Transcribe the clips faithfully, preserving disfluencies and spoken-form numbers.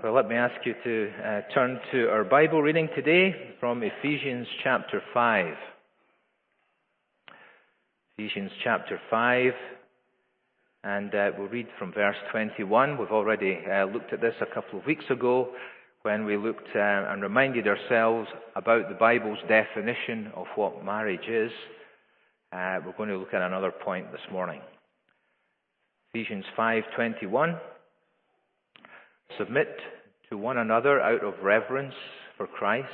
Well, let me ask you to uh, turn to our Bible reading today from Ephesians chapter five. Ephesians chapter five, and uh, we'll read from verse twenty-one. We've already uh, looked at this a couple of weeks ago when we looked uh, and reminded ourselves about the Bible's definition of what marriage is. Uh, we're going to look at another point this morning. Ephesians five twenty-one. Submit to one another out of reverence for Christ.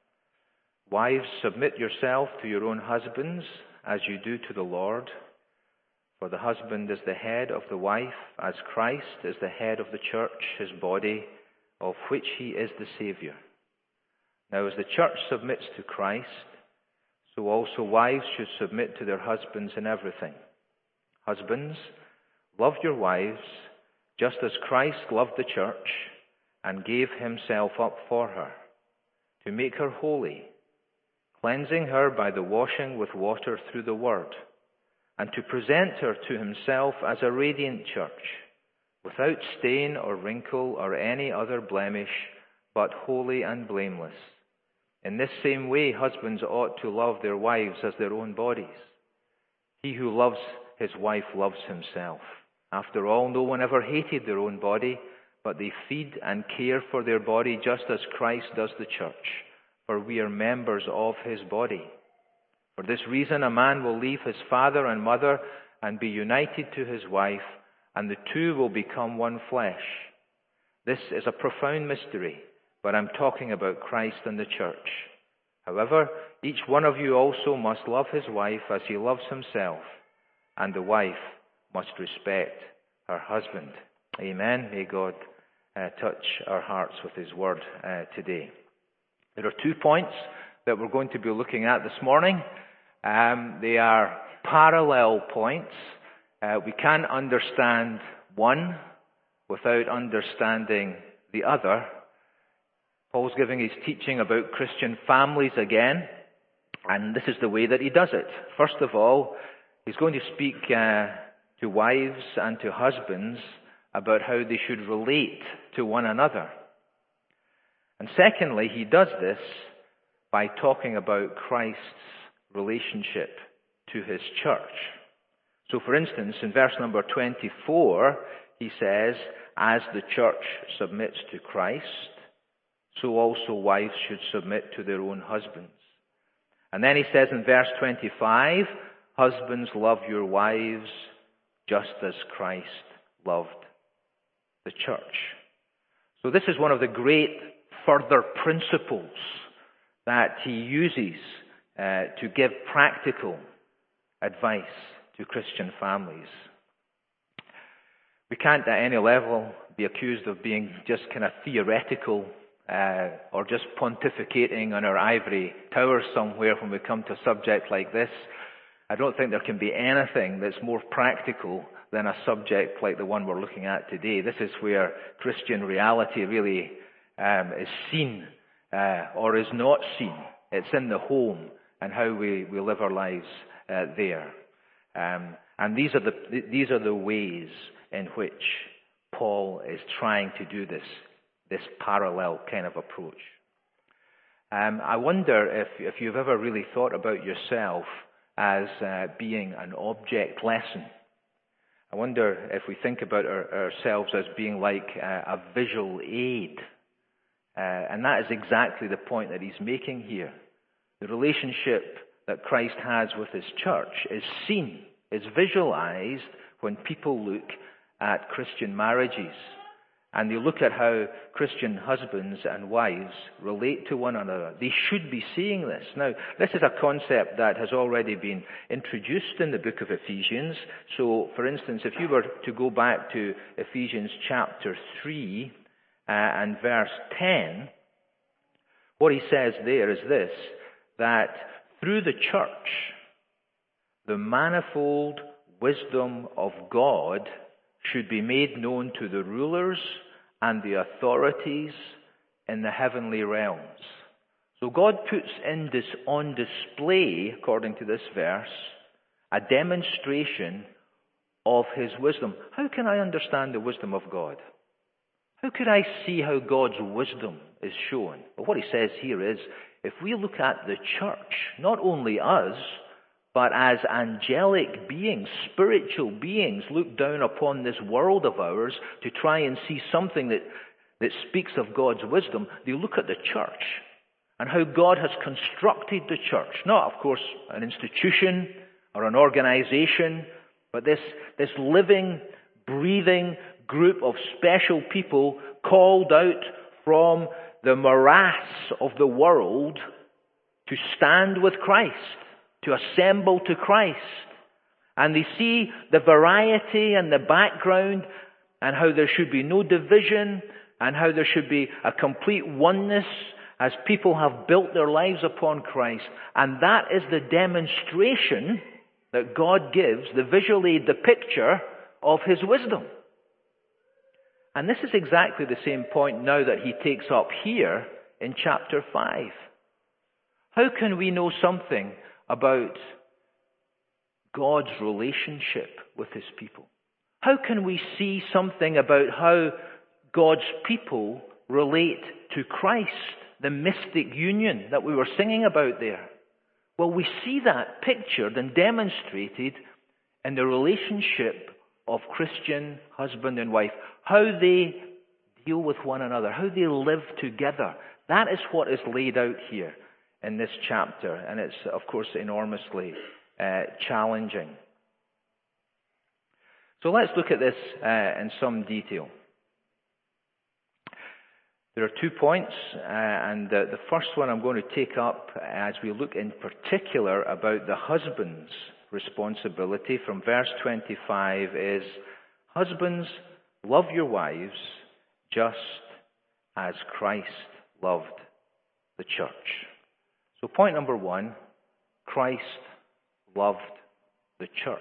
Wives, submit yourself to your own husbands as you do to the Lord. For the husband is the head of the wife, as Christ is the head of the church, his body, of which he is the Savior. Now as the church submits to Christ, so also wives should submit to their husbands in everything. Husbands, love your wives, just as Christ loved the church and gave himself up for her, to make her holy, cleansing her by the washing with water through the word, and to present her to himself as a radiant church, without stain or wrinkle or any other blemish, but holy and blameless. In this same way, husbands ought to love their wives as their own bodies. He who loves his wife loves himself. After all, no one ever hated their own body, but they feed and care for their body just as Christ does the church, for we are members of his body. For this reason, a man will leave his father and mother and be united to his wife, and the two will become one flesh. This is a profound mystery, but I'm talking about Christ and the church. However, each one of you also must love his wife as he loves himself, and the wife must respect her husband. Amen. May God uh, touch our hearts with his word uh, today. There are two points that we're going to be looking at this morning. Um, they are parallel points. Uh, we can't understand one without understanding the other. Paul's giving his teaching about Christian families again, and this is the way that he does it. First of all, he's going to speak uh, to wives and to husbands about how they should relate to one another. And secondly, he does this by talking about Christ's relationship to his church. So for instance, in verse number twenty-four, he says, as the church submits to Christ, so also wives should submit to their own husbands. And then he says in verse twenty-five, husbands, love your wives just as Christ loved the church. So this is one of the great further principles that he uses uh, to give practical advice to Christian families. We can't at any level be accused of being just kind of theoretical uh, or just pontificating on our ivory tower somewhere when we come to a subject like this. I don't think there can be anything that's more practical than a subject like the one we're looking at today. This is where Christian reality really um, is seen uh, or is not seen. It's in the home and how we, we live our lives uh, there. Um, and these are the these are the ways in which Paul is trying to do this this parallel kind of approach. Um, I wonder if if you've ever really thought about yourself as uh, being an object lesson. I wonder if we think about our, ourselves as being like uh, a visual aid. Uh, and that is exactly the point that he's making here. The relationship that Christ has with his church is seen, is visualized when people look at Christian marriages. And they look at how Christian husbands and wives relate to one another. They should be seeing this. Now, this is a concept that has already been introduced in the book of Ephesians. So, for instance, if you were to go back to Ephesians chapter three uh, and verse ten, what he says there is this, that through the church, the manifold wisdom of God should be made known to the rulers and the authorities in the heavenly realms. So God puts in this on display, according to this verse, a demonstration of his wisdom. How can I understand the wisdom of God? How could I see how God's wisdom is shown? Well, what he says here is, if we look at the church, not only us, but as angelic beings, spiritual beings, look down upon this world of ours to try and see something that, that speaks of God's wisdom, they look at the church and how God has constructed the church. Not, of course, an institution or an organization, but this, this living, breathing group of special people called out from the morass of the world to stand with Christ, to assemble to Christ. And they see the variety and the background and how there should be no division and how there should be a complete oneness as people have built their lives upon Christ. And that is the demonstration that God gives, the visual aid, the picture of His wisdom. And this is exactly the same point now that he takes up here in chapter five. How can we know something about God's relationship with His people? How can we see something about how God's people relate to Christ, the mystic union that we were singing about there? Well, we see that pictured and demonstrated in the relationship of Christian husband and wife, how they deal with one another, how they live together. That is what is laid out here in this chapter, and it's, of course, enormously uh, challenging. So let's look at this uh, in some detail. There are two points, uh, and the, the first one I'm going to take up as we look in particular about the husband's responsibility from verse twenty-five is, husbands, love your wives just as Christ loved the church. So point number one, Christ loved the church.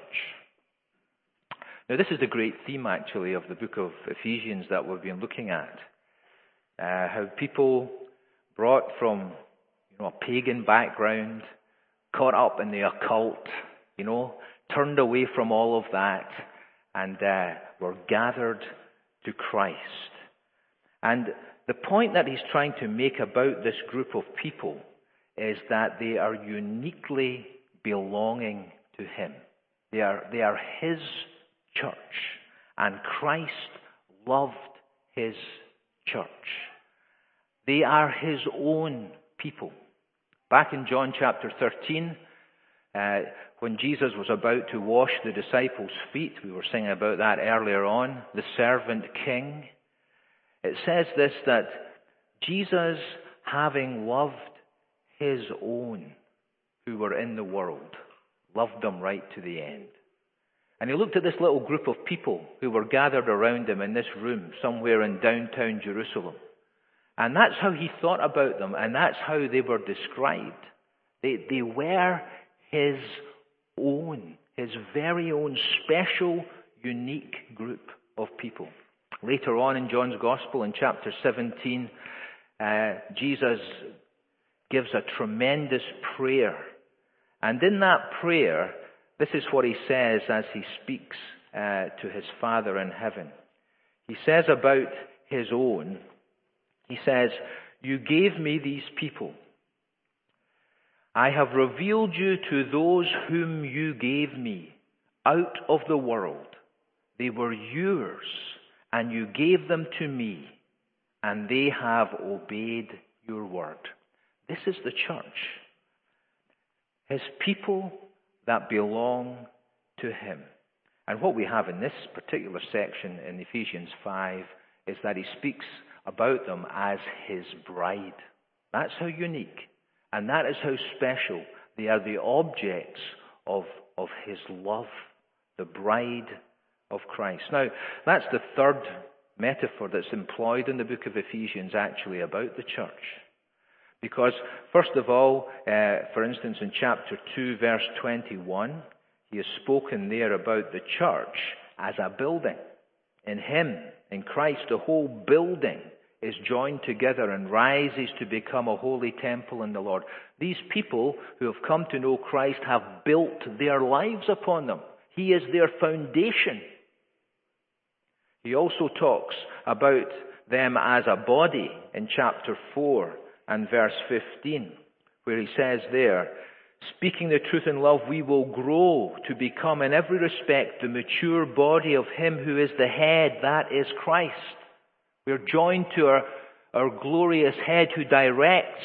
Now this is the great theme actually of the book of Ephesians that we've been looking at. Uh, how people brought from you know, a pagan background, caught up in the occult, you know, turned away from all of that and uh, were gathered to Christ. And the point that he's trying to make about this group of people is that they are uniquely belonging to Him. They are, they are His church. And Christ loved His church. They are His own people. Back in John chapter thirteen, uh, when Jesus was about to wash the disciples' feet, we were singing about that earlier on, the servant king, it says this, that Jesus, having loved His own who were in the world, loved them right to the end. And he looked at this little group of people who were gathered around him in this room somewhere in downtown Jerusalem. And that's how he thought about them, and that's how they were described. They, they were His own, His very own special, unique group of people. Later on in John's Gospel, in chapter seventeen, uh, Jesus gives a tremendous prayer. And in that prayer, this is what he says as he speaks uh, to his Father in heaven. He says about His own, he says, "You gave me these people. I have revealed you to those whom you gave me out of the world. They were yours, and you gave them to me, and they have obeyed your word." This is the church. His people that belong to Him. And what we have in this particular section in Ephesians five is that he speaks about them as His bride. That's how unique, and that is how special they are, the objects of, of His love, the bride of Christ. Now, that's the third metaphor that's employed in the book of Ephesians actually about the church. Because, first of all, uh, for instance, in chapter two, verse twenty-one, he has spoken there about the church as a building. In Him, in Christ, the whole building is joined together and rises to become a holy temple in the Lord. These people who have come to know Christ have built their lives upon them. He is their foundation. He also talks about them as a body in chapter four and verse fifteen, where he says there, speaking the truth in love, we will grow to become in every respect the mature body of him who is the head, that is Christ. We're joined to our, our glorious head who directs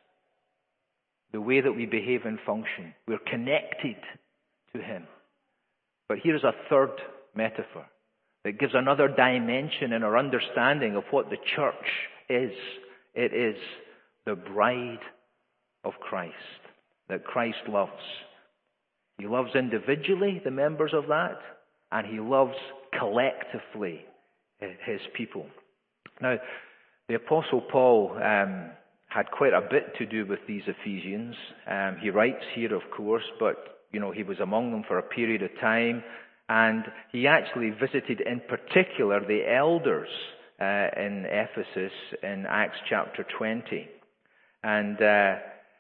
the way that we behave and function. We're connected to him. But here's a third metaphor that gives another dimension in our understanding of what the church is. It is the bride of Christ that Christ loves. He loves individually the members of that, and he loves collectively his people. Now, the Apostle Paul um, had quite a bit to do with these Ephesians. Um, he writes here, of course, but you know he was among them for a period of time, and he actually visited in particular the elders uh, in Ephesus in Acts chapter twenty. And uh,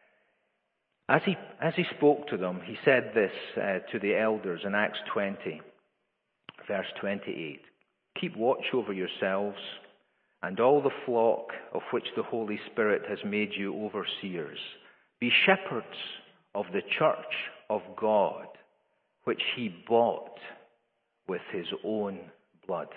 as he as he spoke to them, he said this uh, to the elders in Acts twenty, verse twenty-eight: "Keep watch over yourselves and all the flock of which the Holy Spirit has made you overseers. Be shepherds of the church of God, which he bought with his own blood."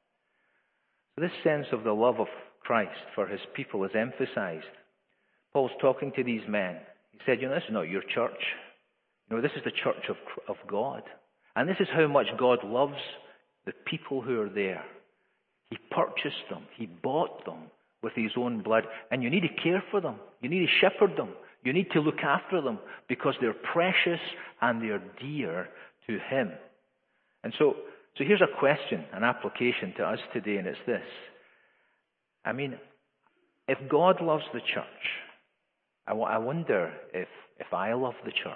So this sense of the love of Christ for his people is emphasized. Paul's talking to these men. He said, you know, this is not your church. You know, this is the church of, of God. And this is how much God loves the people who are there. He purchased them. He bought them with his own blood. And you need to care for them. You need to shepherd them. You need to look after them because they're precious and they're dear to him. And so, so here's a question, an application to us today, and it's this. I mean, if God loves the church, I, w- I wonder if, if I love the church.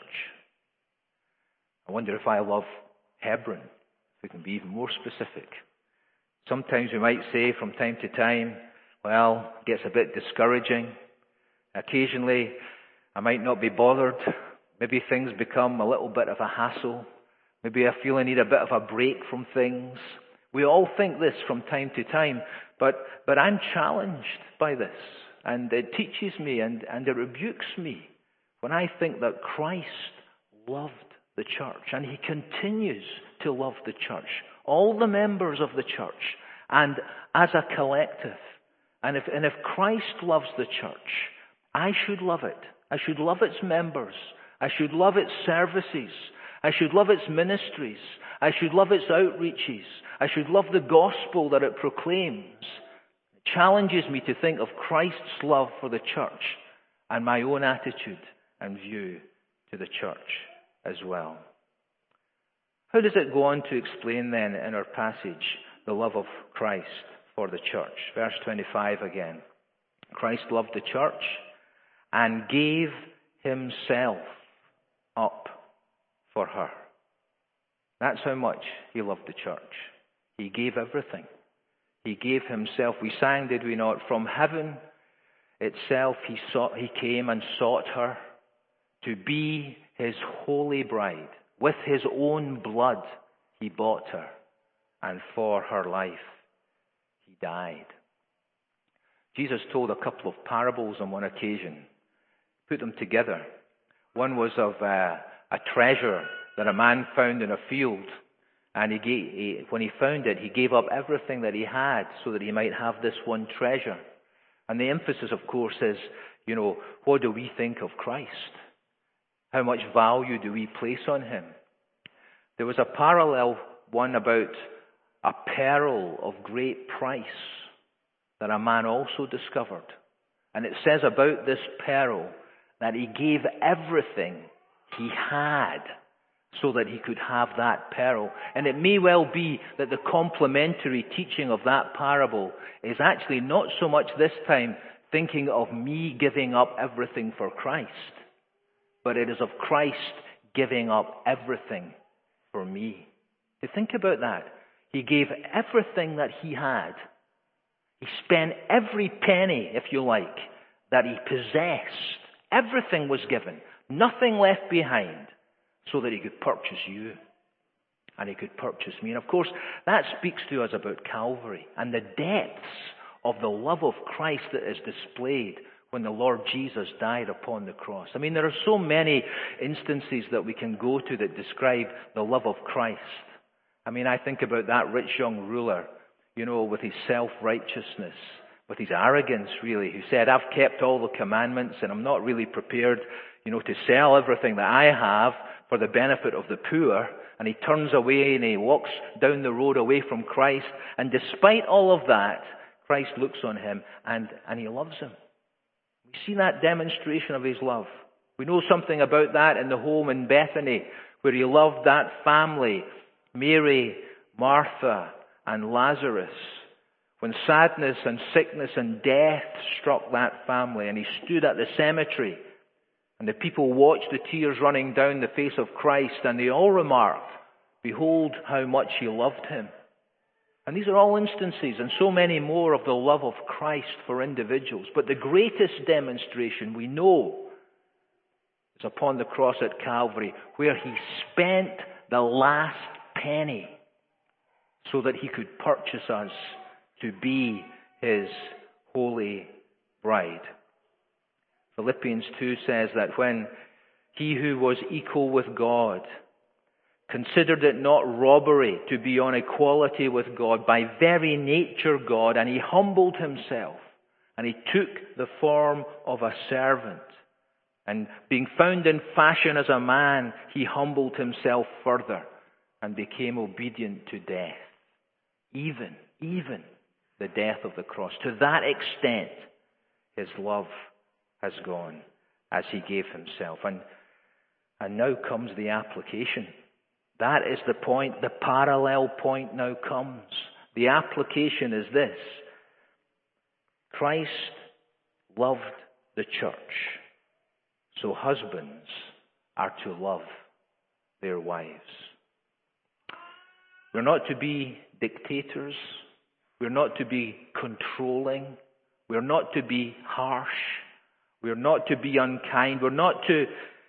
I wonder if I love Hebron, if we can be even more specific. Sometimes we might say from time to time, well, it gets a bit discouraging. Occasionally, I might not be bothered. Maybe things become a little bit of a hassle. Maybe I feel I need a bit of a break from things. We all think this from time to time, but, but I'm challenged by this. And it teaches me and, and it rebukes me when I think that Christ loved the church and he continues to love the church, all the members of the church, and as a collective. And if, and if Christ loves the church, I should love it. I should love its members. I should love its services. I should love its ministries. I should love its outreaches. I should love the gospel that it proclaims. It challenges me to think of Christ's love for the church and my own attitude and view to the church as well. How does it go on to explain then in our passage the love of Christ for the church? Verse twenty-five again. Christ loved the church and gave himself up for her. That's how much he loved the church. He gave everything. He gave himself. We sang, did we not? From heaven itself he sought, he came and sought her to be his holy bride. With his own blood he bought her, and for her life he died. Jesus told a couple of parables on one occasion. Put them together. One was of uh, a treasure that a man found in a field, and he, gave, he when he found it, he gave up everything that he had so that he might have this one treasure. And the emphasis, of course, is, you know, what do we think of Christ? How much value do we place on him? There was a parallel one about a pearl of great price that a man also discovered. And it says about this pearl that he gave everything he had so that he could have that pearl. And it may well be that the complementary teaching of that parable is actually not so much this time thinking of me giving up everything for Christ, but it is of Christ giving up everything for me. To think about that. He gave everything that he had. He spent every penny, if you like, that he possessed. Everything was given. Nothing left behind so that he could purchase you. And he could purchase me. And of course, that speaks to us about Calvary and the depths of the love of Christ that is displayed when the Lord Jesus died upon the cross. I mean, there are so many instances that we can go to that describe the love of Christ. I mean, I think about that rich young ruler, you know, with his self-righteousness, with his arrogance, really, who said, I've kept all the commandments and I'm not really prepared, you know, to sell everything that I have for the benefit of the poor. And he turns away and he walks down the road away from Christ. And despite all of that, Christ looks on him and, and he loves him. We see that demonstration of his love. We know something about that in the home in Bethany, where he loved that family, Mary, Martha, and Lazarus. When sadness and sickness and death struck that family, and he stood at the cemetery, and the people watched the tears running down the face of Christ, and they all remarked, behold how much he loved him. And these are all instances, and so many more, of the love of Christ for individuals. But the greatest demonstration we know is upon the cross at Calvary, where he spent the last penny so that he could purchase us to be his holy bride. Philippians two says that when he who was equal with God considered it not robbery to be on equality with God, by very nature God, and he humbled himself, and he took the form of a servant. And being found in fashion as a man, he humbled himself further and became obedient to death. Even, even the death of the cross. To that extent, his love has gone as he gave himself. And, and now comes the application. That is the point. The parallel point now comes. The application is this. Christ loved the church. So husbands are to love their wives. We're not to be dictators. We're not to be controlling. We're not to be harsh. We're not to be unkind. We're not to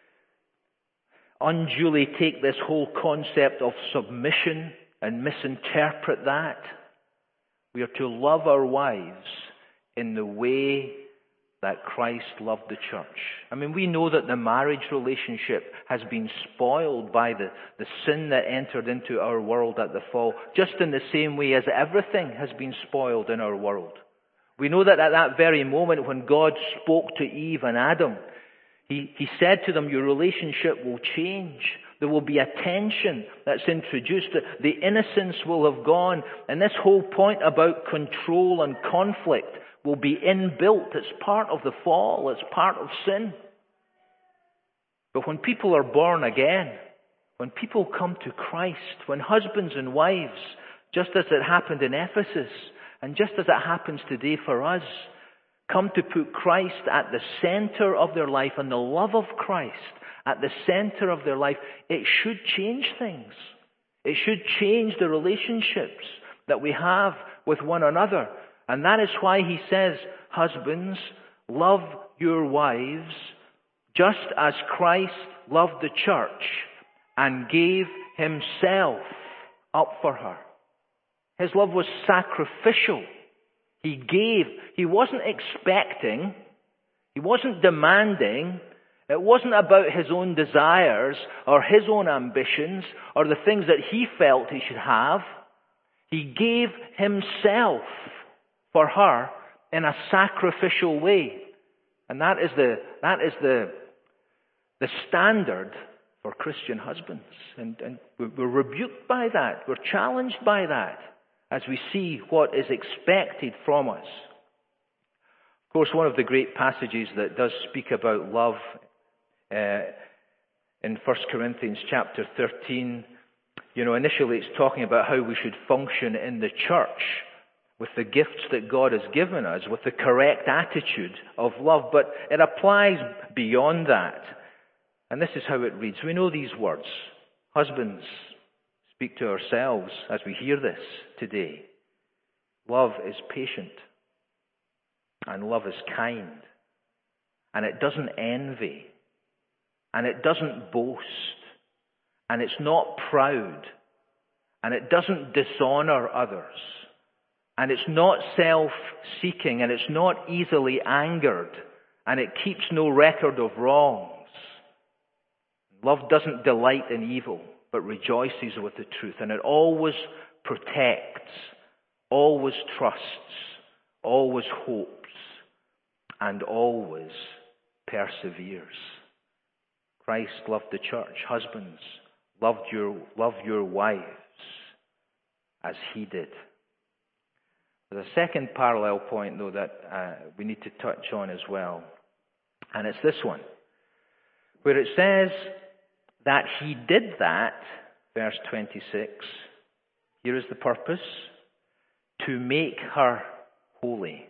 unduly take this whole concept of submission and misinterpret that. We are to love our wives in the way that Christ loved the church. I mean, we know that the marriage relationship has been spoiled by the, the sin that entered into our world at the fall, just in the same way as everything has been spoiled in our world. We know that at that very moment when God spoke to Eve and Adam, He, he said to them, your relationship will change. There will be a tension that's introduced. The innocence will have gone. And this whole point about control and conflict will be inbuilt. It's part of the fall. It's part of sin. But when people are born again, when people come to Christ, when husbands and wives, just as it happened in Ephesus, and just as it happens today for us, come to put Christ at the center of their life and the love of Christ at the center of their life, it should change things. It should change the relationships that we have with one another. And that is why he says, husbands, love your wives just as Christ loved the church and gave himself up for her. His love was sacrificial. He gave. He wasn't expecting. He wasn't demanding. It wasn't about his own desires or his own ambitions or the things that he felt he should have. He gave himself for her in a sacrificial way. And that is the, that is the, the standard for Christian husbands. And, and we're rebuked by that. We're challenged by that as we see what is expected from us. Of course, one of the great passages that does speak about love uh, in First Corinthians chapter thirteen, you know, initially it's talking about how we should function in the church with the gifts that God has given us, with the correct attitude of love, but it applies beyond that. And this is how it reads. We know these words. Husbands, speak to ourselves as we hear this today. Love is patient, and love is kind, and it doesn't envy, and it doesn't boast, and it's not proud, and it doesn't dishonor others, And it's not self-seeking, and it's not easily angered, and it keeps no record of wrongs. Love doesn't delight in evil, but rejoices with the truth. And it always protects, always trusts, always hopes, and always perseveres. Christ loved the church. Husbands, loved your, love your wives as he did. There's a second parallel point, though, that uh, we need to touch on as well. And it's this one, where it says that he did that, verse twenty-six. Here is the purpose: to make her holy,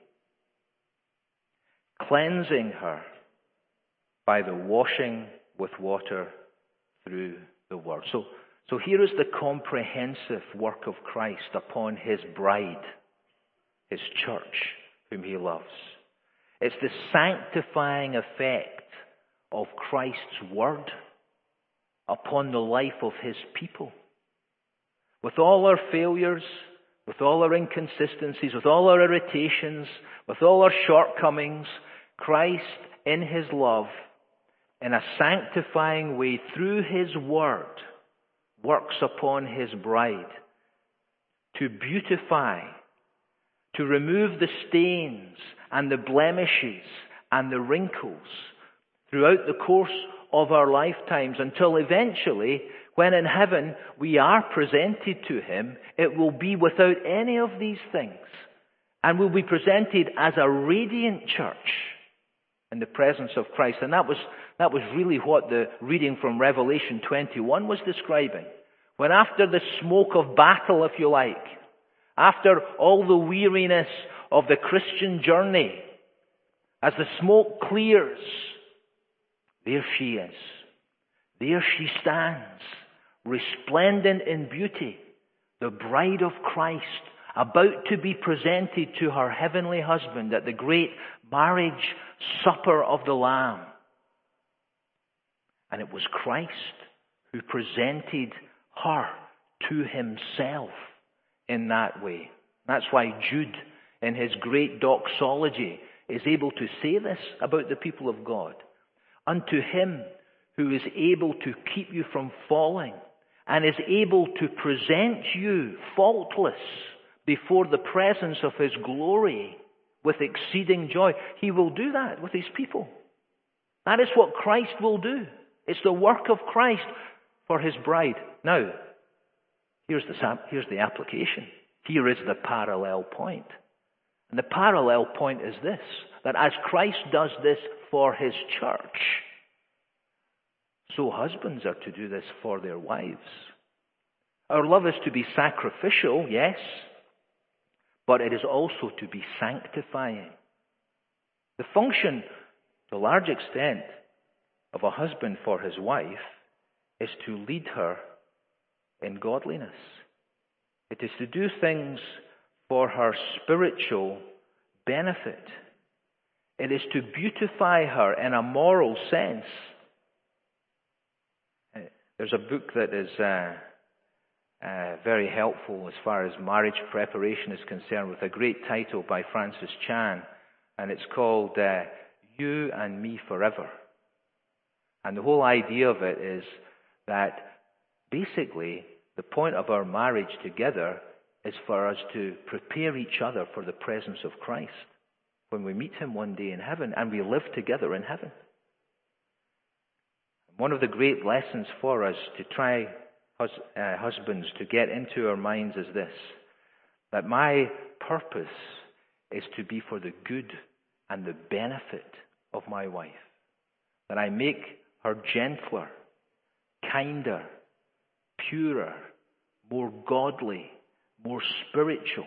cleansing her by the washing with water through the word. So, so here is the comprehensive work of Christ upon his bride, his church, whom he loves. It's the sanctifying effect of Christ's word upon the life of his people. With all our failures, with all our inconsistencies, with all our irritations, with all our shortcomings, Christ, in his love, in a sanctifying way through his word, works upon his bride to beautify, to remove the stains and the blemishes and the wrinkles throughout the course of our lifetimes, until eventually, when in heaven we are presented to him, it will be without any of these things, and will be presented as a radiant church in the presence of Christ. And that was that was really what the reading from Revelation twenty-one was describing. When after the smoke of battle, if you like, after all the weariness of the Christian journey, as the smoke clears, there she is. There she stands, resplendent in beauty, the bride of Christ, about to be presented to her heavenly husband at the great marriage supper of the Lamb. And it was Christ who presented her to himself in that way. That's why Jude, in his great doxology, is able to say this about the people of God. Unto him who is able to keep you from falling and is able to present you faultless before the presence of his glory with exceeding joy. He will do that with his people. That is what Christ will do. It's the work of Christ for his bride. Now, here's the, here's the application. Here is the parallel point. And the parallel point is this, that as Christ does this for his church, so husbands are to do this for their wives. Our love is to be sacrificial, yes, but it is also to be sanctifying. The function, to a large extent, of a husband for his wife is to lead her in godliness. It is to do things for her spiritual benefit. It is to beautify her in a moral sense. There's a book that is uh, uh, very helpful as far as marriage preparation is concerned, with a great title by Francis Chan, and it's called uh, You and Me Forever. And the whole idea of it is that basically the point of our marriage together is for us to prepare each other for the presence of Christ when we meet him one day in heaven and we live together in heaven. One of the great lessons for us to try, hus- uh, husbands, to get into our minds is this, that my purpose is to be for the good and the benefit of my wife. That I make her gentler, kinder, purer, more godly, more spiritual.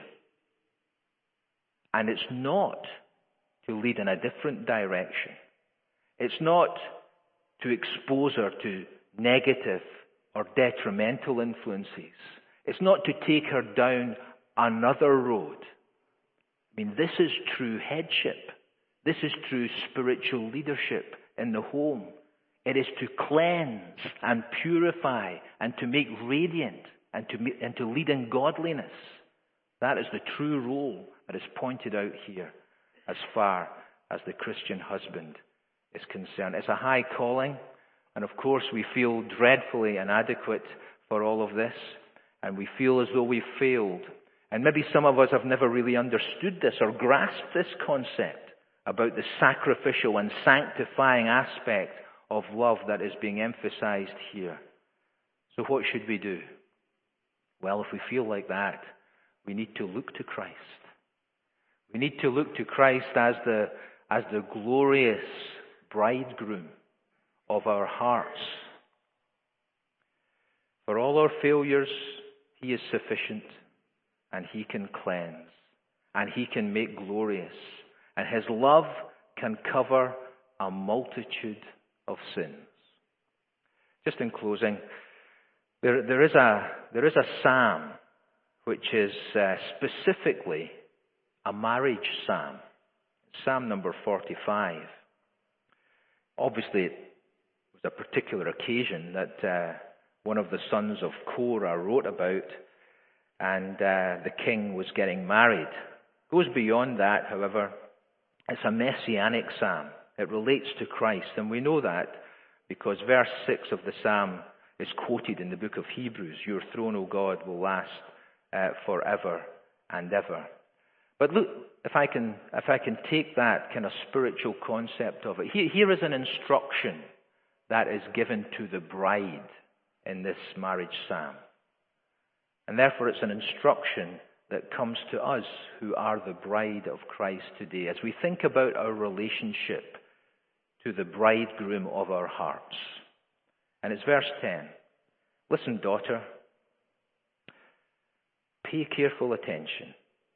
And it's not to lead in a different direction. It's not to expose her to negative or detrimental influences. It's not to take her down another road. I mean, this is true headship. This is true spiritual leadership in the home. It is to cleanse and purify and to make radiant and to, and to lead in godliness That is the true role that is pointed out here as far as the Christian husband is concerned. It's a high calling, and of course we feel dreadfully inadequate for all of this, and we feel as though we've failed. And maybe some of us have never really understood this or grasped this concept about the sacrificial and sanctifying aspect of love that is being emphasized here. So what should we do? Well, if we feel like that, we need to look to Christ. We need to look to Christ as the, as the glorious bridegroom of our hearts. For all our failures, He is sufficient, and He can cleanse, and He can make glorious, and His love can cover a multitude of sins. Just in closing, there, there is a there is a psalm which is uh, specifically a marriage psalm, Psalm number forty-five. Obviously, it was a particular occasion that uh, one of the sons of Korah wrote about, and uh, the king was getting married. It goes beyond that, however. It's a messianic psalm. It relates to Christ, and we know that because verse six of the psalm is quoted in the book of Hebrews. Your throne, O God, will last uh, forever and ever. But look, if I can, if I can take that kind of spiritual concept of it, here, here is an instruction that is given to the bride in this marriage psalm. And therefore it's an instruction that comes to us who are the bride of Christ today as we think about our relationship to the bridegroom of our hearts. And it's verse ten. Listen, daughter, pay careful attention.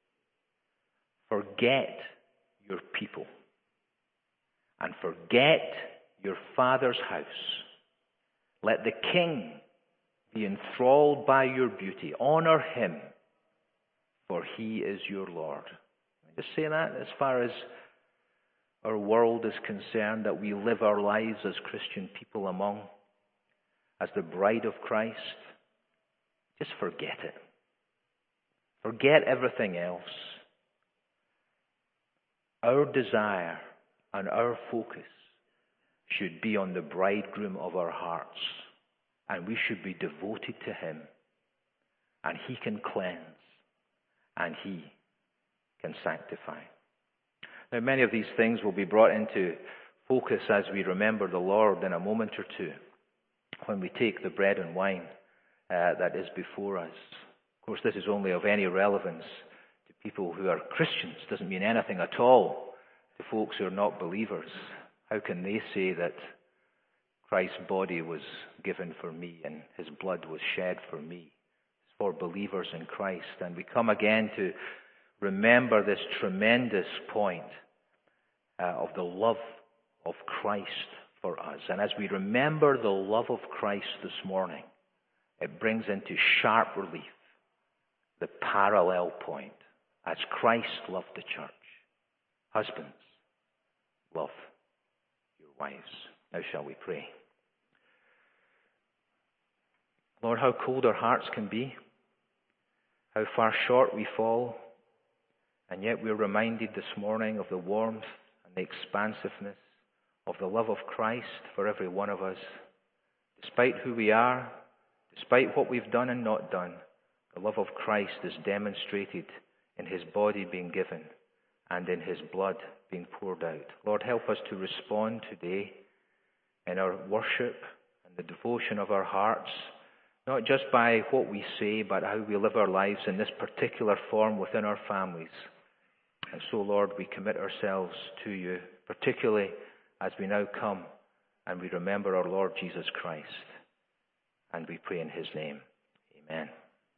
Forget your people and forget your father's house. Let the king be enthralled by your beauty. Honor him, for he is your Lord. Just say that as far as our world is concerned, that we live our lives as Christian people among, as the bride of Christ. Just forget it. Forget everything else. Our desire and our focus should be on the bridegroom of our hearts, and we should be devoted to him, and he can cleanse, and he can sanctify. Now, many of these things will be brought into focus as we remember the Lord in a moment or two, when we take the bread and wine uh, that is before us. Of course, this is only of any relevance to people who are Christians. It doesn't mean anything at all to folks who are not believers. How can they say that Christ's body was given for me and his blood was shed for me? It's for believers in Christ. And we come again to remember this tremendous point uh, of the love of Christ for us. And as we remember the love of Christ this morning, it brings into sharp relief the parallel point. As Christ loved the church, husbands, love your wives. Now shall we pray. Lord, how cold our hearts can be, how far short we fall, and yet we're reminded this morning of the warmth and the expansiveness of the love of Christ for every one of us. Despite who we are, despite what we've done and not done, the love of Christ is demonstrated in his body being given and in his blood being poured out. Lord, help us to respond today in our worship and the devotion of our hearts, not just by what we say, but how we live our lives in this particular form within our families. And so, Lord, we commit ourselves to you, particularly as we now come and we remember our Lord Jesus Christ. And we pray in his name. Amen.